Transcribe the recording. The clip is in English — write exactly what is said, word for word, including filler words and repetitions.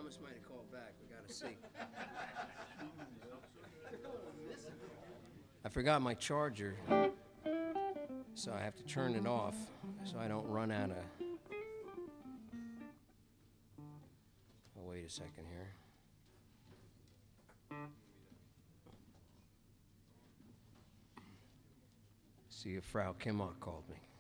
Thomas might have called back. We gotta see. I forgot my charger, so I have to turn it off so I don't run out of. Oh, wait a second here. See if Frau Kimmach called me.